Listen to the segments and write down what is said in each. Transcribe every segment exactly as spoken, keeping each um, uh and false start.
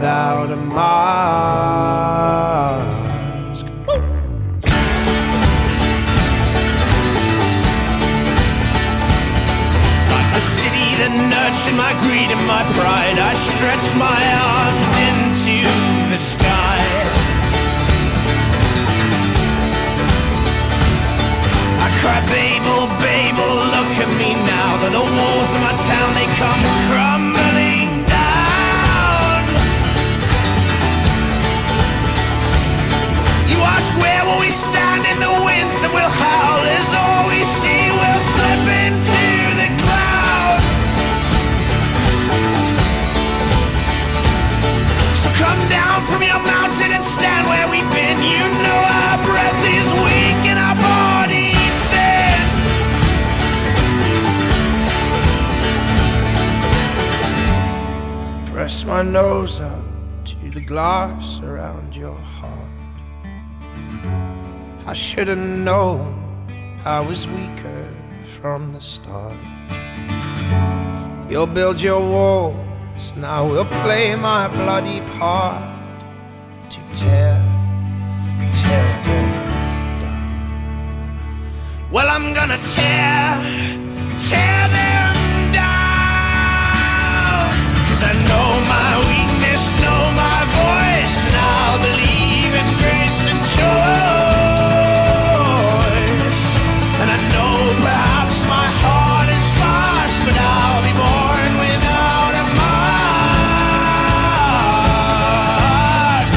without a mask. Like the city that nurtured my greed and my pride, I stretched my arms into the sky. I cried, Babel, Babel, look at me now, that the walls of my town, they come crumbling down. You ask, where will we stand in the winds that will howl, as all we see will slip into the cloud. So come down from your mountain and stand where we've been. You know our breath is weak and our body thin. Press my nose up to the glass around your heart. I should have known I was weaker from the start. You'll build your walls, and I will play my bloody part to tear, tear them down. Well, I'm gonna tear, tear them down. 'Cause I know my weakness, know my voice, and I'll believe in grace and choice. And I know perhaps my heart is fast, but I'll be born without a mask.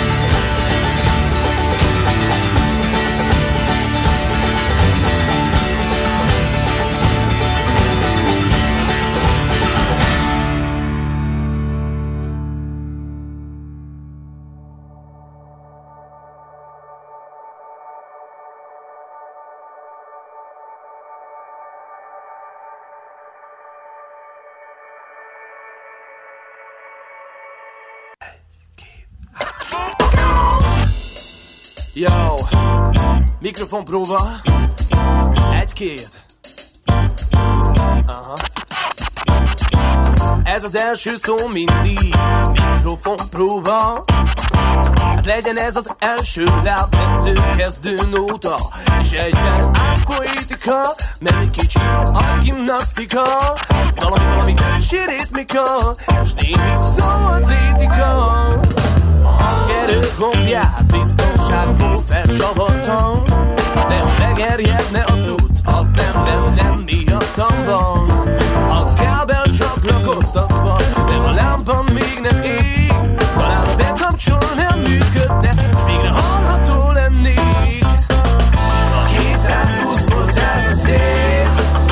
Yo, mikrofonpróba. Egy-két. Aha. Ez az első szó mindig mikrofonpróba. Hát legyen ez az első lábmetsző kezdő nóta, és egyben átpoétika, mert egy kicsi agymnasztika, valami valami ősi ritmika, és némi szóatlétika. A hangerő gombját biztonságból felcsavartam, de ha megerjedne a cucc, az nem, nem, nem miattam van. A kábel csatlakoztatva, de a lámpa még nem ég, talán bekapcsol nem működne, s végre hallható lennék. A kétszázhúsz volt át a szél,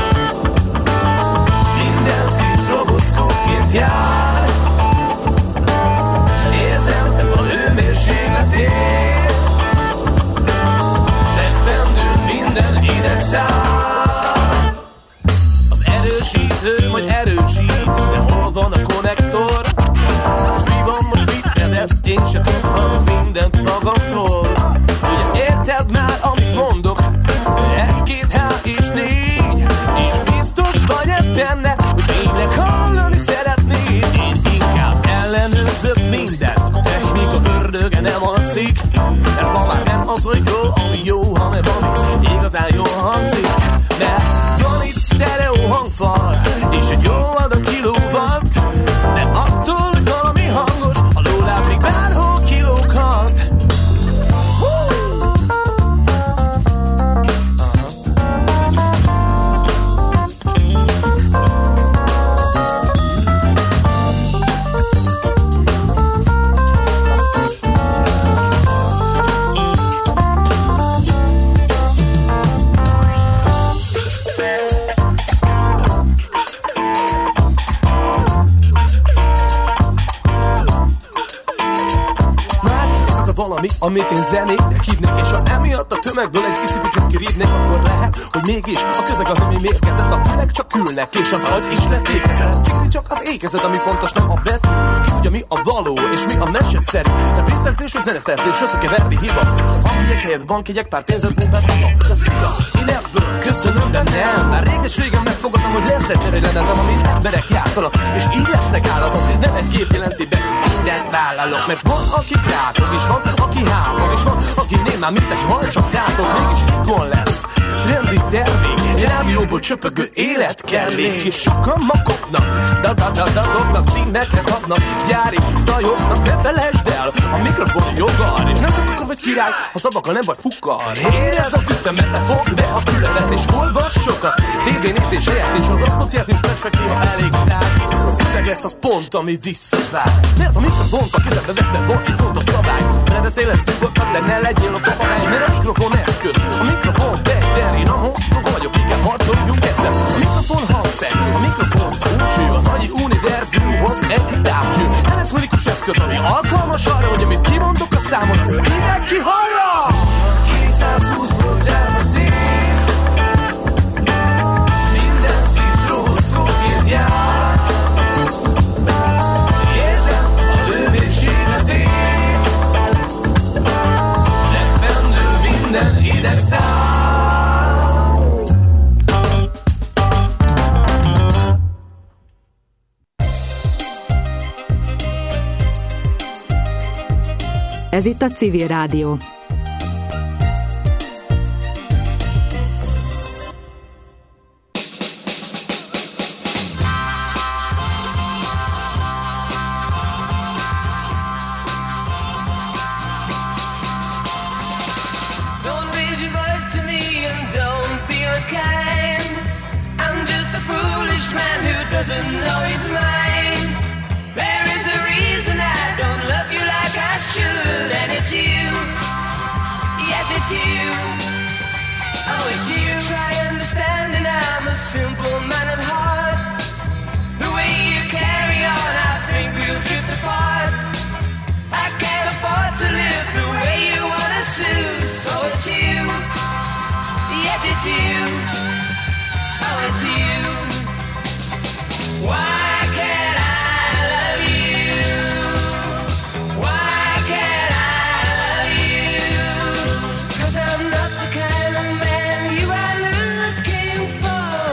minden szív stroboszkópként jár. Érzem a hőmérsékletét, megfendül minden idegszál. Az erősítő majd erősít, de hol van a konnektor? Most mi van, most mit nevetsz? Én se tudhatok mindent magamtól. Ugye érted már, amit mondok? Egy-két H és négy, és biztos vagy benne, hogy tényleg hallani szeretnéd. Én inkább ellenőrzök mindent, a technika ördöge nem alszik, mert ma már nem az, hogy jó, ami jó, hanem ami igazán jól hangzik. Mert van itt sztereó hangfal, és egy jó adag kilowatt, nem attól, hogy valami hangos, a lóláb még bárhol kilóghat. Valami, amit én zenének hívnék, és ha emiatt a tömegből egy kicsit kirívnék, akkor lehet, hogy mégis a közeg az, ami mérgezett, a fülek csak ülnek, és az agy is lefékezett. Csikni csak az ékezet, ami fontos, nem a betű. Ki tudja, mi a való, és mi a meseszerű. De pénzszerzés, vagy zeneszerzés, összekeverni hiba. Amelyek helyett bankjegyek, pár pénzet pumpát haba. De szia, én ebből köszönöm, de nem. Már réges-régen megfogadtam, hogy lesz egy lemezem, amit emberek játszanak, és így lesznek állatok. Nem egy kép jelenti be minden vállalok. Mert van, aki krátok, és van, aki hámog, és van, aki nél már mint egy hal, csak gátok, mégis ikon lesz. Trendi termék, rádióból csöpögő életkellék, és sokan makoknak, da-da-da-da-dobnak, címeket adnak, gyári zajoknak, ne felejtsd el, a mikrofon jogar, és nem csak akkor vagy király, ha szabakkal nem vagy fukkar. Érezd az ütemet, fogd be a füledet, és olvass sokat, tévénézés helyett, és az asszociációs perspektíva elég tár. A szöveg lesz az pont, ami visszavár. Mert a mikrofont a kezedbe veszed, van egy fontos szabály. Ne beszélhetsz nyugodtan, de ne legyél a papagáj, mert a mikrofon eszköz, a mikrofon vegyder, én a mondó vagyok, igen, harcoljunk egyszer. A mikrofon hangszer, a mikrofon szócső, az agyi univerzumhoz egy távcső. Elektronikus eszköz, ami alkalmas arra, hogy amit kimondok a számon, azt mindenki hallja! kétszázhúsz volt ez a szív, minden szív stroboszkópként jár. Érzem a lövés életét, lepben nő minden idegszám. Ez itt a Civil Rádió. Doesn't know he's mine. There is a reason I don't love you like I should, and it's you. Yes, it's you. Oh, it's you. Try understanding I'm a simple man at heart. The way you carry on, I think we'll drift apart. I can't afford to live the way you want us to, so it's you. Yes, it's you. Oh, it's you. Why can't I love you? Why can't I love you? 'Cause I'm not the kind of man you are looking for.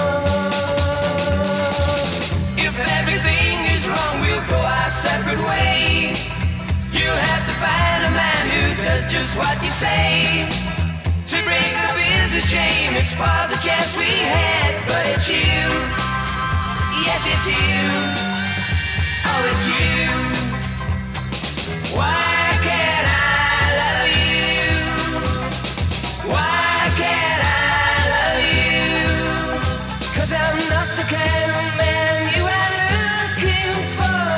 If everything is wrong, we'll go our separate way. You'll have to find a man who does just what you say. To break up is a shame, it spoils the chance we had, but it's you. Yes, it's you. Oh, it's you. Why can't I love you? Why can't I love you? 'Cause I'm not the kind of man you are looking for.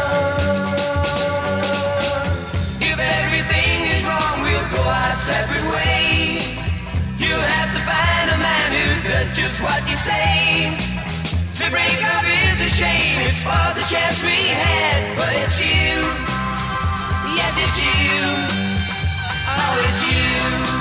If everything is wrong, we'll go our separate way. You'll have to find a man who does just what you say. To break up is a shame, it spoils the chance we had, but it's you. Yes, it's you. Oh, it's you.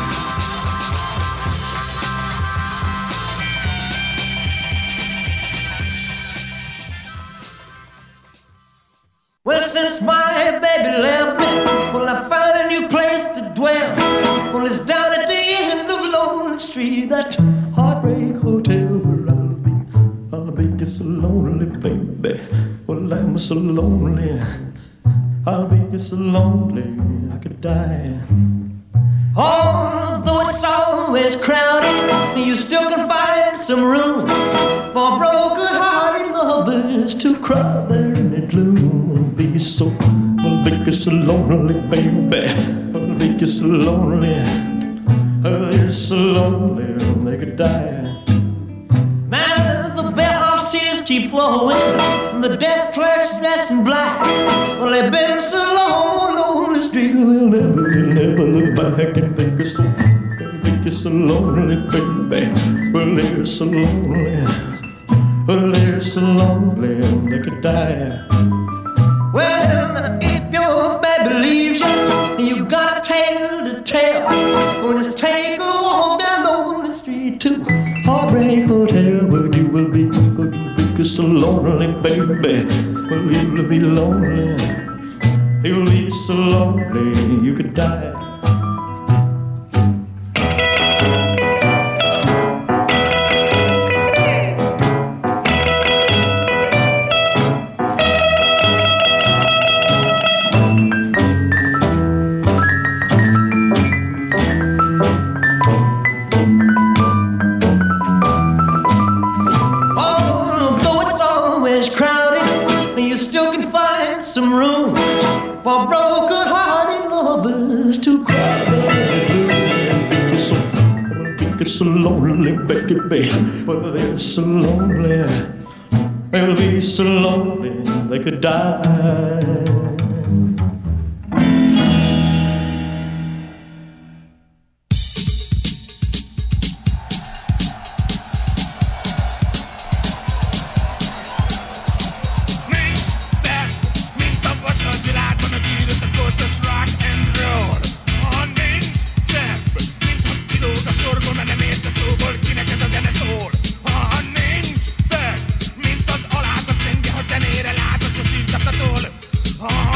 Well, since my baby left me, well, I found a new place to dwell. Well, it's down at the end of Lonely Street, that Heartbreak Hotel where I'll be. I'll be just so lonely, baby. Well, I'm so lonely. I'll be just so lonely, I could die. Although it's always crowded, you still can find some room for broken-hearted lovers to cry there in the gloom. Be so, I'll be just so lonely, baby. I'll be just so lonely. I'll be so lonely, they could die. Now the bellhop's tears keep flowing, the desk clerk's dressed in black. Well, they've been so long on the street, they'll never, they'll never look back and think it's so, think it's so lonely, baby. Well, they're so lonely. Well, they're so lonely, they could die. Well, if your baby leaves you, you got a tale to tell. Well, just take a walk down on the street to Heartbreak Hotel, where you will be, where you will be so lonely, baby. Well, you'll be lonely, you'll be so lonely, you could die. some room for broken-hearted lovers to cry. So, it's so lonely, Becky, babe. Well, they're so lonely. They'll be so lonely they could die. Oh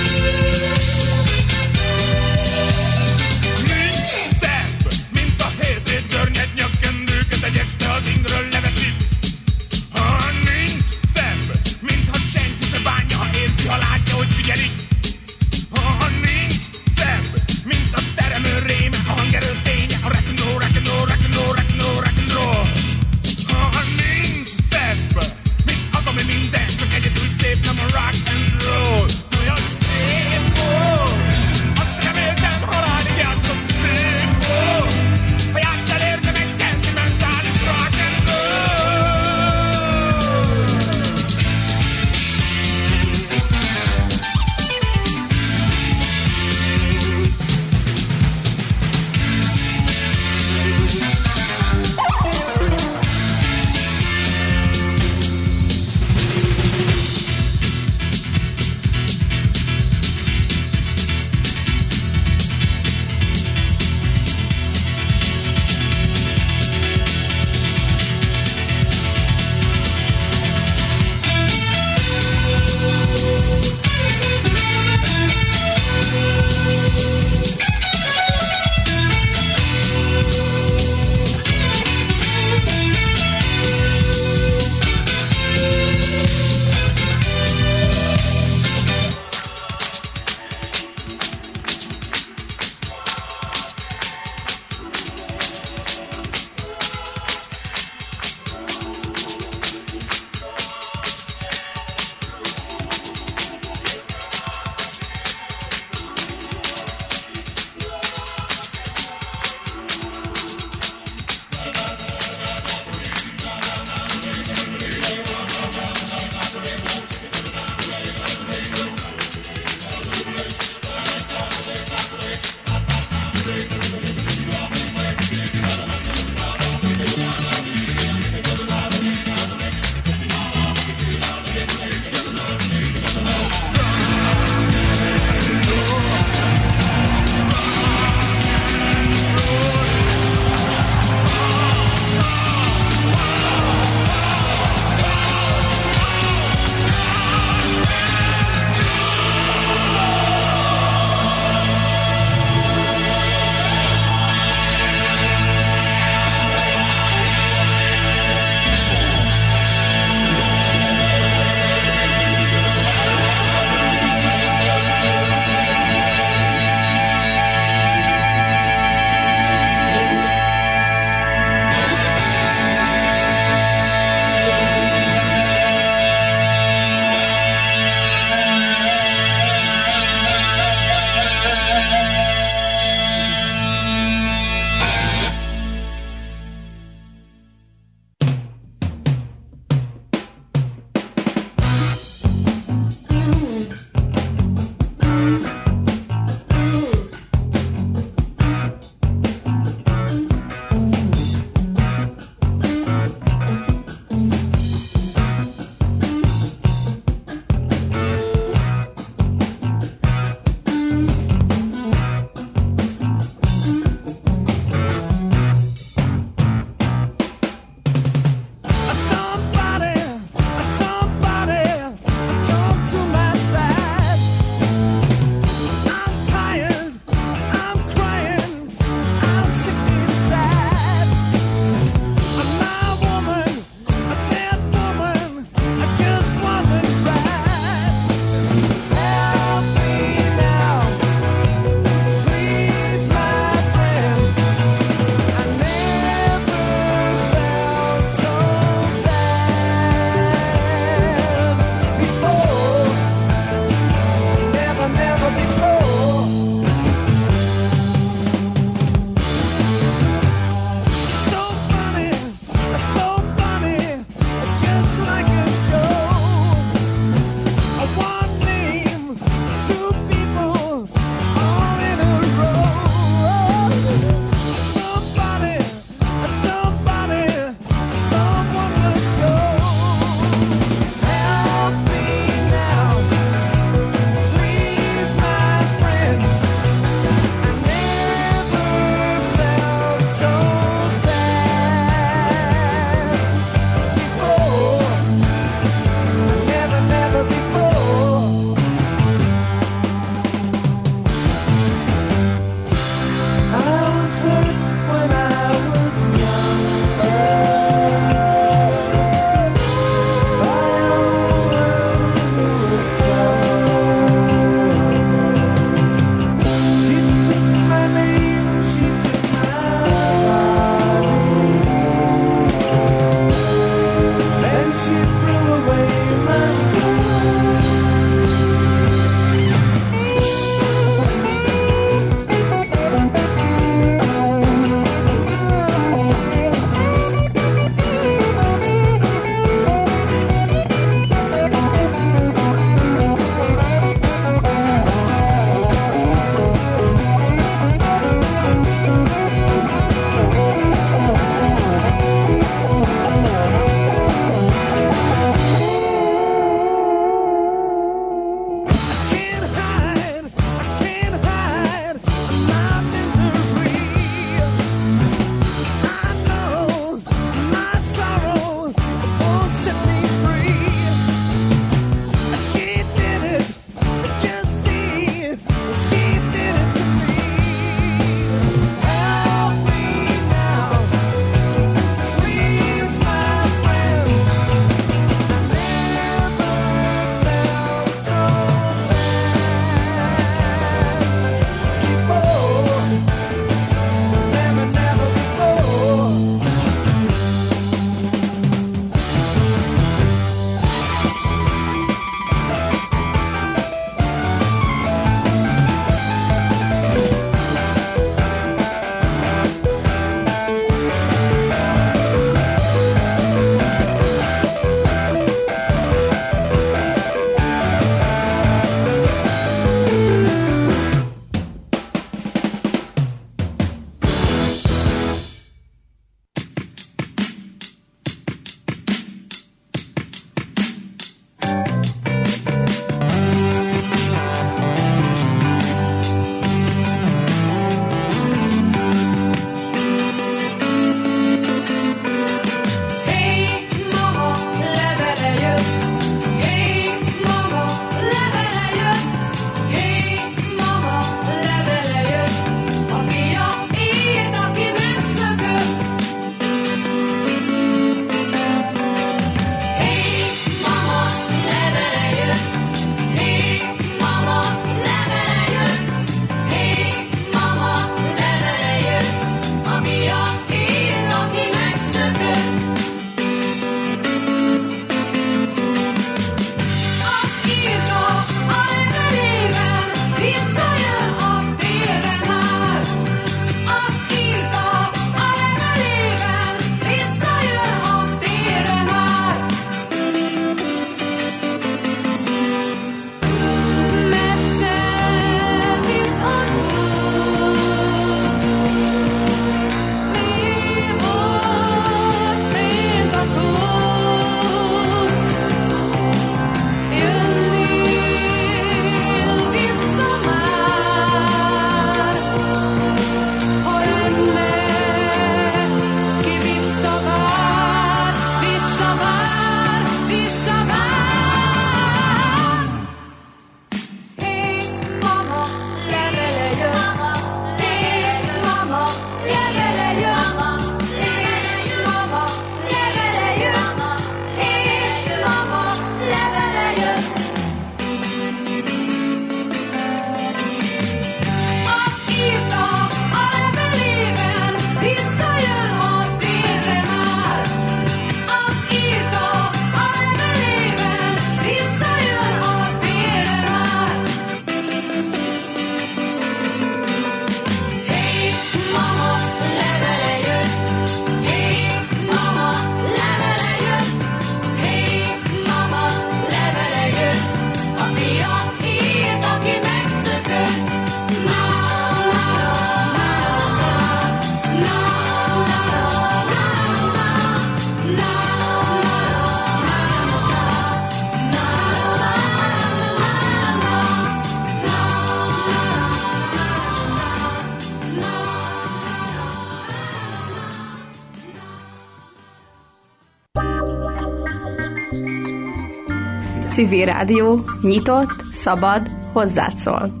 Civil Rádió, nyitott, szabad, hozzád szól.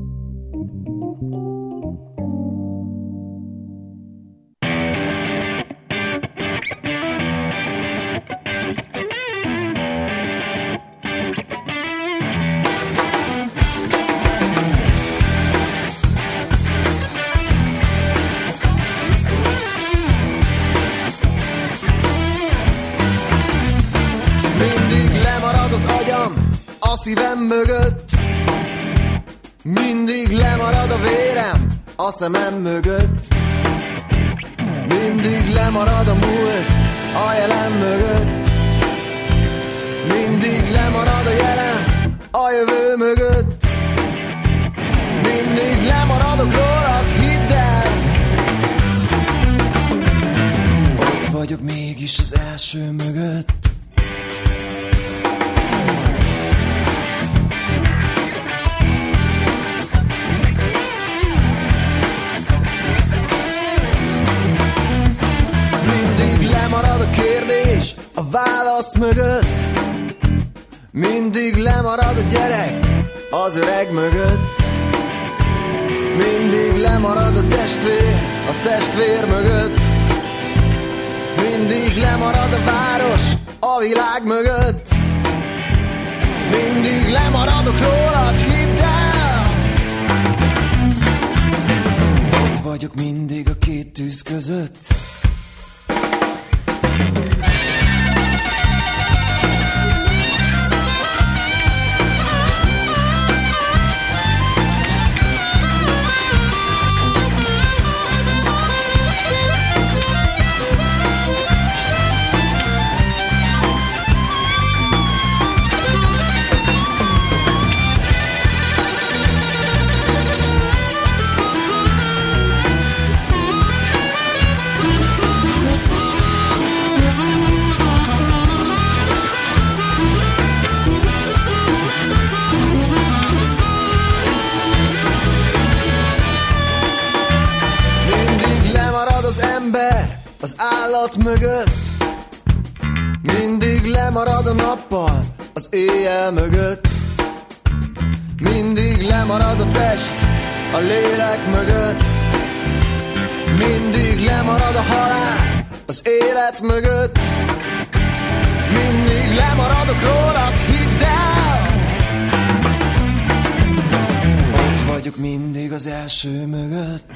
Szívem mögött mindig lemarad a vérem a szemem mögött, mindig lemarad a múlt a jelen mögött, mindig lemarad a jelen a jövő mögött, mindig lemaradok rólad, hidd el. Ott vagyok mégis az első mögött. Lemarad a kérdés a válasz mögött, mindig lemarad a gyerek az öreg mögött, mindig lemarad a testvér a testvér mögött, mindig lemarad a város a világ mögött, mindig lemaradok rólad, hidd el. Ott vagyok mindig a két tűz között. Az állat mögött mindig lemarad a nappal az éjjel mögött, mindig lemarad a test a lélek mögött, mindig lemarad a halál az élet mögött, mindig lemaradok rólad, hidd el. Ott vagyok mindig az első mögött.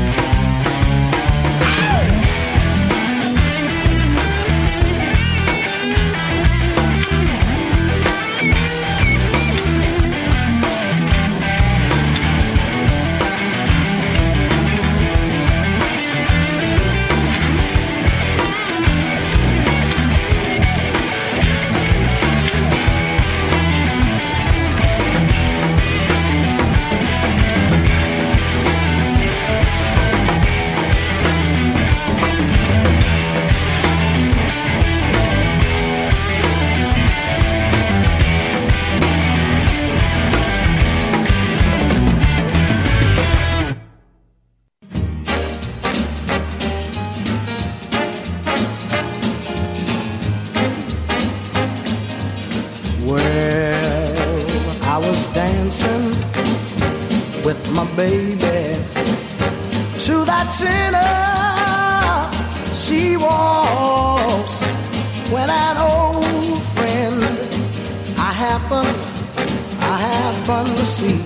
Baby, to that sinner she walks, when an old friend I happen, I happen to see.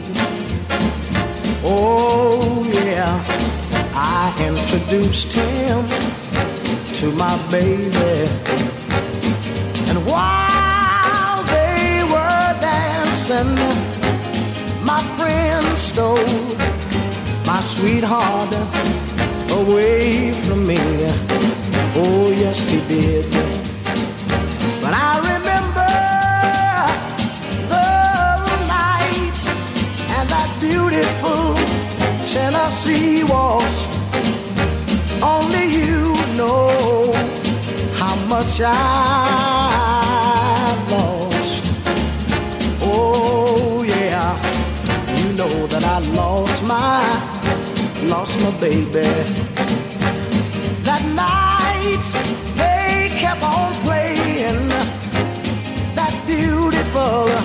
Oh yeah, I introduced him to my baby, and while they were dancing, my friend stole my sweetheart away from me. Oh yes he did. But I remember the night and that beautiful Tennessee waltz. Only you know how much I lost. Oh yeah, you know that I lost my, lost my baby. That night they kept on playing that beautiful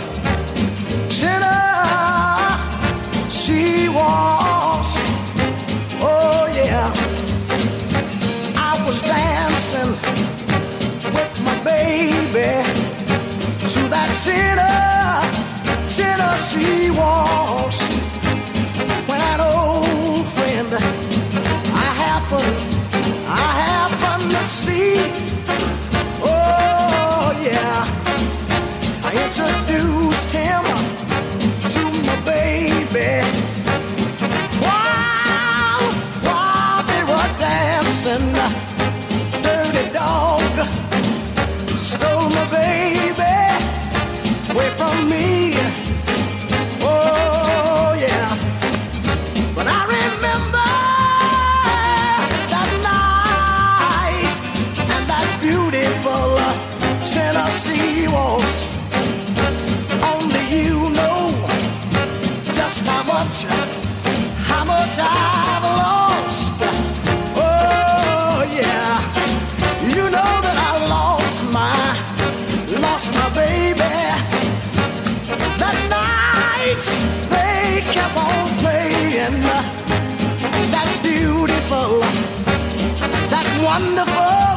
baby, to that Tennessee, Tennessee waltz. When an old friend I happen, I happen to see, oh yeah, I introduced him to my baby. While, while they were dancing, dirty dog stole my baby away from me. Oh yeah, but I remember that night and that beautiful Tennessee waltz. Only you know just how much, how much I've lost. Oh yeah, you know that I lost my, lost my baby. That night they kept on playing that beautiful, that wonderful